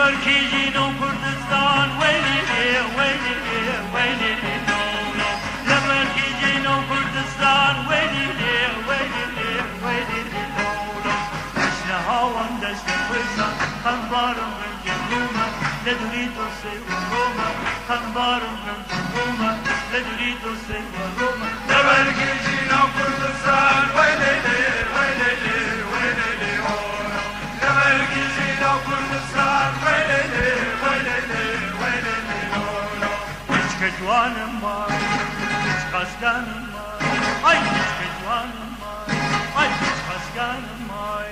لبرکیجینو کردستان ویلی ویلی ویلی نونو لبرکیجینو کردستان ویلی ویلی ویلی نونو دشت هاوان دشت خویسان خنبارم رنج روما لدوریتو سی و روما خنبارم رنج روما لدوریتو سی و روما لبرکیجینو کردستان ویلی ویلی ویلی نونو لبرکیجینو کردستان ویلی ویلی ویلی نونو هیچ که جوانم مای هیچ خستانم مای آی هیچ که جوانم مای آی هیچ خستانم مای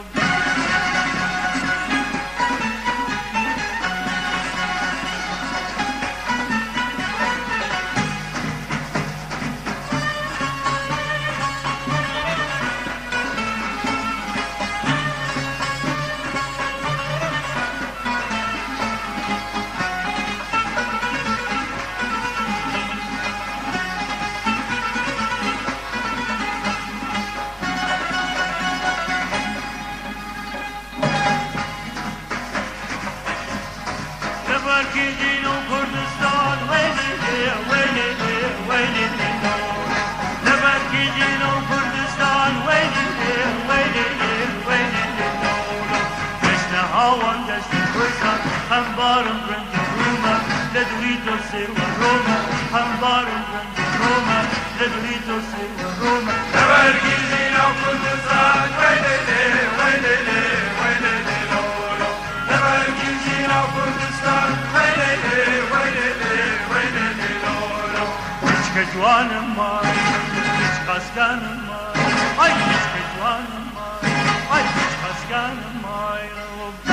لبرکیجینو کردستان ویلی ویلی ویلی نونو لبرکیجینو کردستان ویلی ویلی ویلی نونو دشت هاوان دشت خویسان خنبارم رنج روما لدوریتو سی و روما خنبارم رنج روما لدوریتو سی و روما لبرکیجینو کردستان ویلی ویلی ویلی نونو لبرکیجینو کردستان ویلی ویلی ویلی نونو هیچ که جوانم مای هیچ خستانم مای آی هیچ که جوانم مای آی هیچ خستانم مای